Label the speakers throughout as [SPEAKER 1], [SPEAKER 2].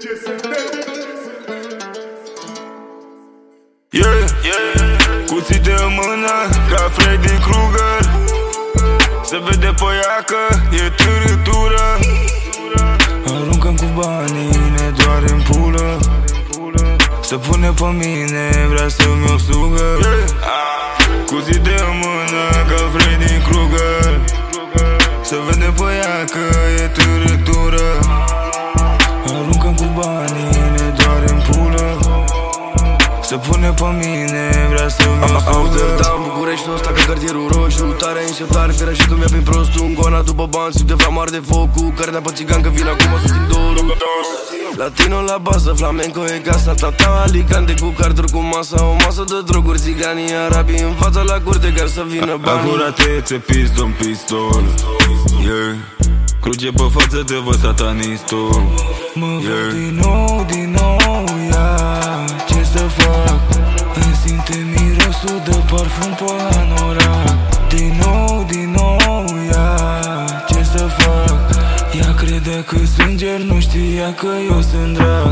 [SPEAKER 1] Cuțite în mână ca Freddy Krueger. Se vede pe iacă, e târâtură. Aruncăm cu banii, ne doare în pulă. Se pune pe mine, vrea să-mi o sugă. Cuțite în mână ca Freddy Krueger. Se vede pe iacă, e târâtură. Aruncăm cu banii, ne doare în pulă. Se pune pe mine, vrea să-mi o sugă.
[SPEAKER 2] Amsterdam, București, ăsta ca cartierul roșu. Tare înșeptare, firea și cum ia prin prostul. Un gona după bani, sub de mari de focul. Carnea pe țigan, că vin acum sus din dorul. Latino la bază, flamenco e casa. Tata Alicante cu carduri cu masa. O masă de droguri, țiganii arabii în fața la curte, chiar să vină banii.
[SPEAKER 1] Acuratețe, piston, pistol, yeah. Cruce pe față, te văd satanistul.
[SPEAKER 3] Mă văd din nou, yeah. Ce să fac? Îmi simte mirosul de parfum pe anorac. Din nou, yeah. Ce să fac? Ea crede că sunt înger, nu știa că eu sunt drag.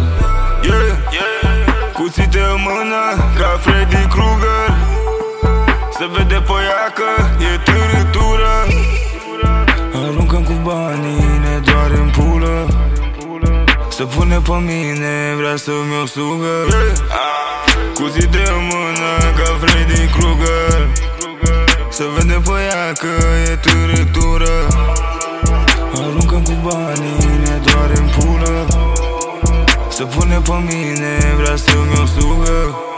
[SPEAKER 1] Cuțite în mână ca Freddy Krueger. Se vede pe iacă, e târâtură.
[SPEAKER 3] Aruncăm cu banii, ne doare în pulă. Se pune pe mine, vrea să-mi o sugă.
[SPEAKER 1] Cuțite în mână ca Freddy Krueger. Se vede pe iacă, e târâtură.
[SPEAKER 3] Aruncăm cu banii, ne doare în pulă. Se pune pe mine, vrea să-mi o sugă.